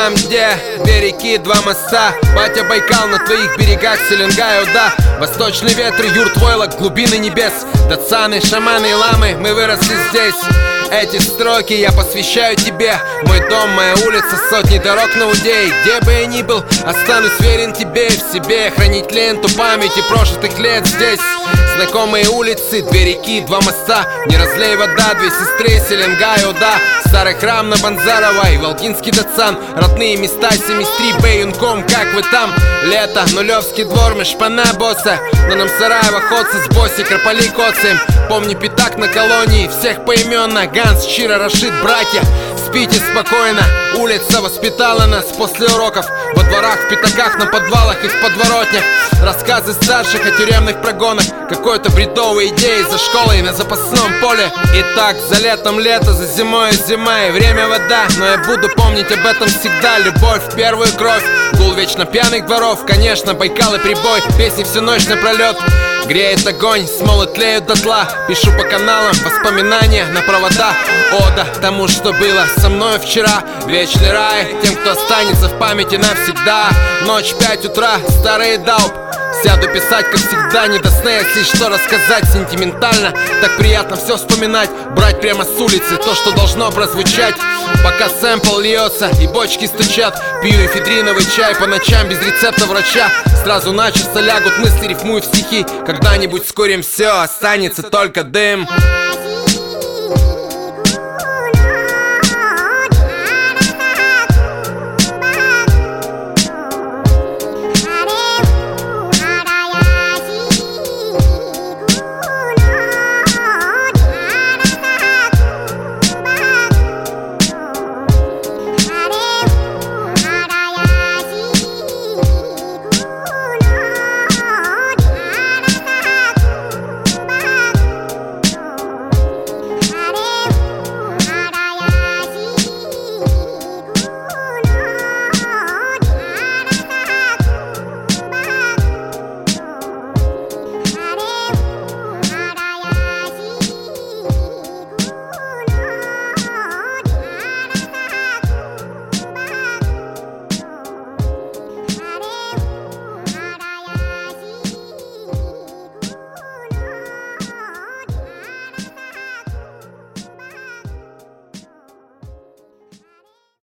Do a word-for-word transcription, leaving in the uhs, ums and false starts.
Там, где две реки, два моста, батя Байкал, на твоих берегах Селенгай, да. Восточный ветер, юрт войлок, глубины небес, датсаны, шаманы и ламы, мы выросли здесь. Эти строки я посвящаю тебе. Мой дом, моя улица, сотни дорог на Удей. Где бы я ни был, останусь верен тебе и в себе. Хранить ленту памяти прошлых лет здесь. Знакомые улицы, две реки, два моста. Не разлей вода, две сестры, Селенгай, да. Старый храм на Банзарова и Волгинский Датсан. Родные места, Семистри, Бэйюнком, как вы там? Лето, Нулевский двор, мы шпана босса. На нам Сараева, Ходцы, с Боси, Крополи, Коцем. Помни пятак на колонии, всех поименно. Ганс, Чира, Рашид, братья, спите спокойно. Улица воспитала нас после уроков. Во дворах, в пятаках, на подвалах и в подворотнях. Рассказы старших о тюремных прогонах. Какой-то бредовой идеи за школой на запасном поле. Итак, за летом лето, за зимой зима и время вода. Но я буду помнить об этом всегда. Любовь в первую кровь, гул вечно пьяных дворов. Конечно, Байкал и прибой, песни всю ночь напролет. Греет огонь, смолы тлеют дотла. Пишу по каналам воспоминания на провода. Ода тому, что было со мной вчера. Вечный рай тем, кто останется в памяти навсегда. Ночь, пять утра, старый дауп. Сяду писать, как всегда, не до сна, если что рассказать сентиментально. Так приятно все вспоминать, брать прямо с улицы то, что должно прозвучать. Пока сэмпл льется и бочки стучат, пью эфедриновый чай по ночам без рецепта врача. Сразу начисто лягут мысли, рифмую в стихи. Когда-нибудь вскоре все, останется только дым.